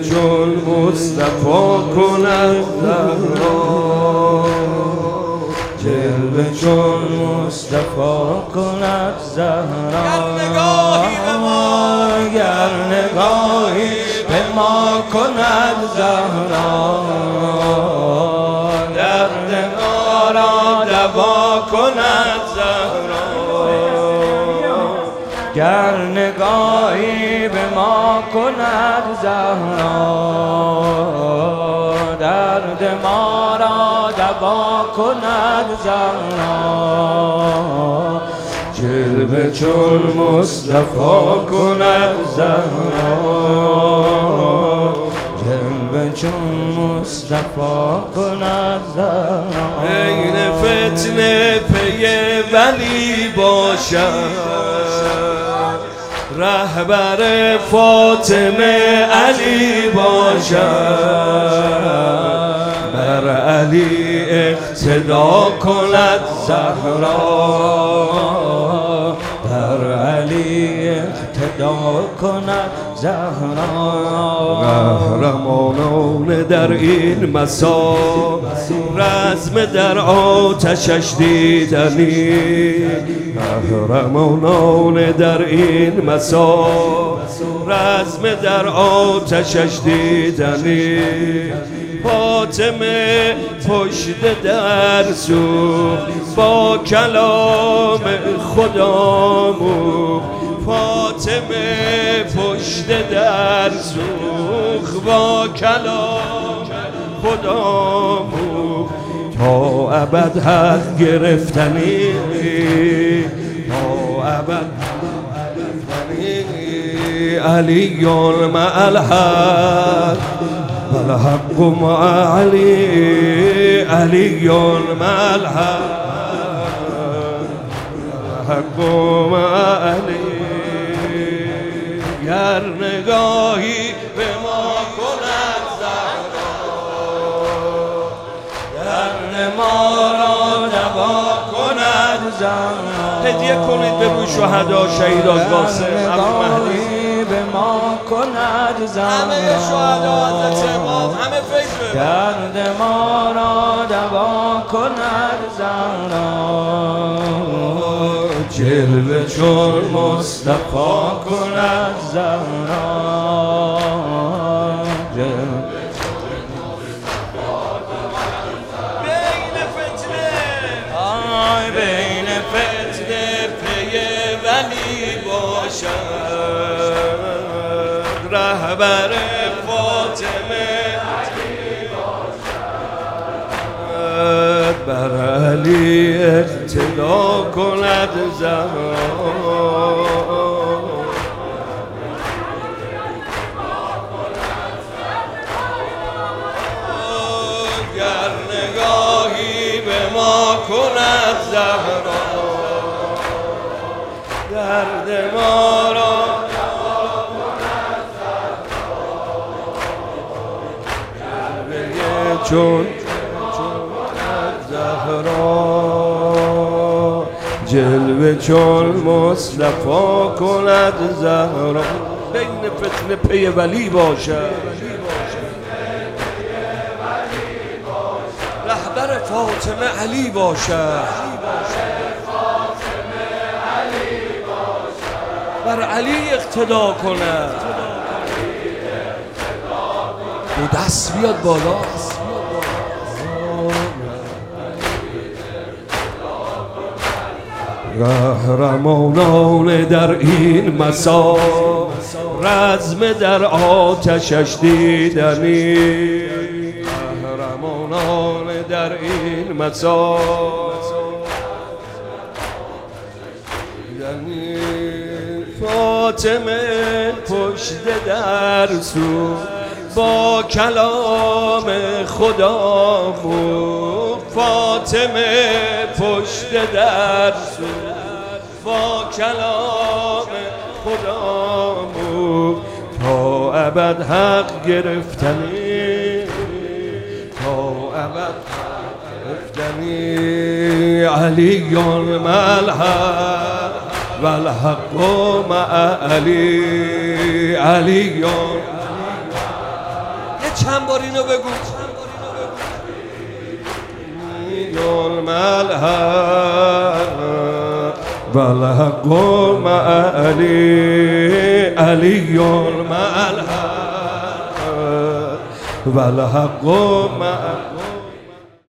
چون مصطفی کند زهرا، جلوه چون مصطفی کند زهرا. گر نگاهی به ما کند زهرا، درد ما را دوا کند زهرا. گر نگاهی به ما کند زهرا، درد ما را دوا کند زهرا. جلوه چون مصطفی کند زهرا، جلوه چون مصطفی کند زهرا. عین فتنه پی ولی باشد، رهبر فاطمه علی باشد. بر علی اقتدا کند زهرا، بر علی اقتدا کند زهرا. قهرمانان در این مسا، رزم در آتشش دیدنی. قهرمانان در این مسا، رزم در آتشش دیدنی. فاطمه پشت در سوخت با کلام خدا موخت. فاطمه پشت در سوخت با کلام خدا موخت. تا ابد حق گرفتنی، تا ابد گرفتنی. علی مع الحق والحق مع علی، علی مع الحق والحق مع علی. گر نگاهی به ما کند زهرا، درد ما را دوا کند زهرا. هدیه کنید به روی شهدا شهیدان قاسم مهدی. به ما کند زهرا، همه شهدا حضرت امام، همه فکر درد ما را دوا کند زهرا. جلوه چون مصطفی کند زهرا، جلوه چون مصطفی کند زهرا. بین فتنه، آی بین فتنه پی ولی باشد، رهبر فاطمه علی باشد. بر علی اقتدا کند زهرا، گر نگاهی به ما کند زهرا، درد ما را چون زهرا، جلوه چون مصطفی کند زهرا. بین فتنه پی ولی باشد، رهبر فاطمه علی باشد. بر علی اقتدا کند. دو دست بیاد بالا. قهرمانان در این مسا، رزم در آتشش دیدنی. قهرمانان در این مسا دیدنی. فاطمه پشت در سوخت با کلام خدا موخت. فاطمه پشت در سوخت با کلام خدا موخت. تا ابد حق گرفتنی، تا ابد گرفتنی. علی مع الحق والحق مع علی، علی چند بار اینو بگو. والحق مع علی علی مع الحق والحق مع